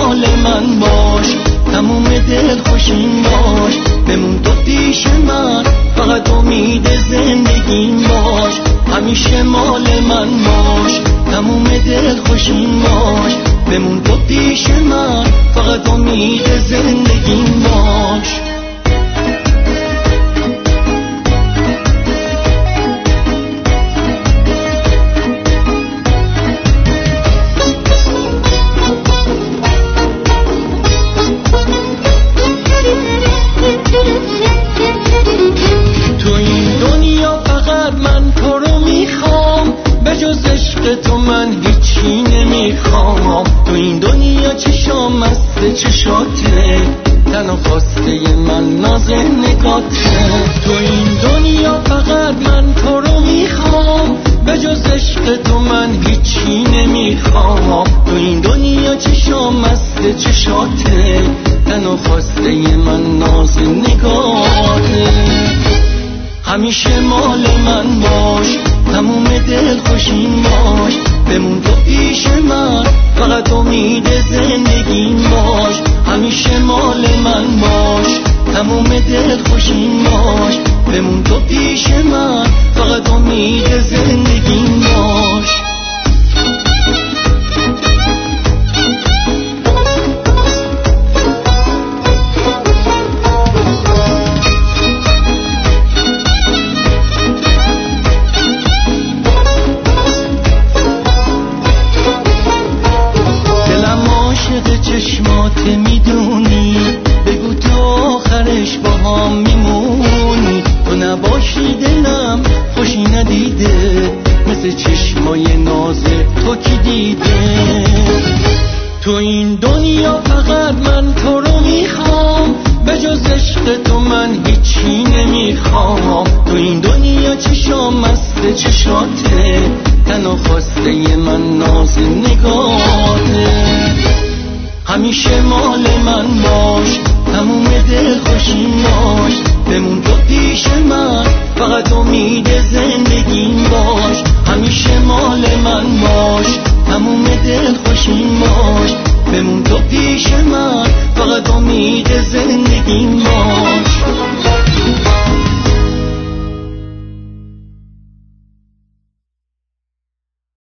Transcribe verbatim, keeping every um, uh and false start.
مال من باش، تموم دل خوشین باش، بمون تو پیش من، فقط امید زندگیم باش. همیشه مال من باش، تموم دل خوشین باش، بمون تو پیش من، فقط امید زندگیم باش. تو من هیچی نمیخوام، تو این دنیا چشام مست چشاته، تنها خواسته من ناز نگاته. تو این دنیا فقط من تو رو میخوام، به جز عشق تو من هیچی نمیخوام. تو این دنیا چشام مست چشاته، تنها خواسته من ناز نگاته. همیشه مال من باش، تموم دل خوشین باش، بمون تو پیش من، فقط امید زندگیم باش. همیشه مال من باش، تموم دل خوشین باش، بمون تو پیش من، فقط امید زندگیم باش. چشمات میدونی، بگو تو آخرش با هم میمونی. تو نباشی دلم خوشی ندیده، مثل چشمای ناز تو کی دیده. تو این دنیا فقط من تو رو میخوام، به جز عشق تو من هیچی نمیخوام. تو این دنیا چشام مست چشاته، تنها خواسته من ناز نگاته. همیشه مال من باش، تموم دل خوشین باش، بمون تو پیش من، فقط امید زندگیم باش. همیشه مال من باش، تموم دل خوشین باش، بمون تو پیش من، فقط امید زندگیم باش.